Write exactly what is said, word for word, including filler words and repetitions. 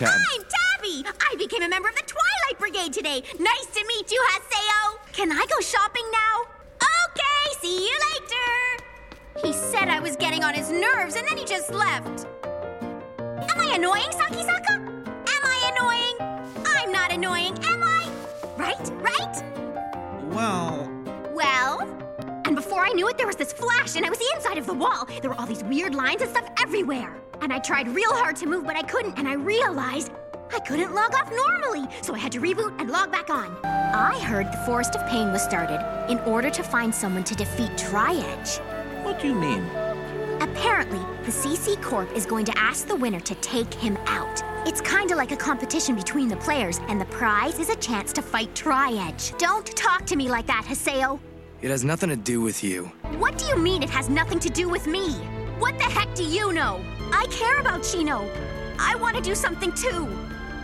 I'm Tabby! I became a member of the Twilight Brigade today. Nice to meet you, Haseo. Can I go shopping now? Okay, see you later. He said I was getting on his nerves, and then he just left. Am I annoying, Sakisaka? Am I annoying? I'm not annoying, am I? Right? Right? Well... Well? And before I knew it, there was this flash, and I was the inside of the wall. There were all these weird lines and stuff everywhere. And I tried real hard to move, but I couldn't, and I realized I couldn't log off normally, so I had to reboot and log back on. I heard the Forest of Pain was started in order to find someone to defeat Tri-Edge. What do you mean? Apparently, the C C Corp is going to ask the winner to take him out. It's kinda like a competition between the players, and the prize is a chance to fight Tri-Edge. Don't talk to me like that, Haseo. It has nothing to do with you. What do you mean it has nothing to do with me? What the heck do you know? I care about Chino. I want to do something too.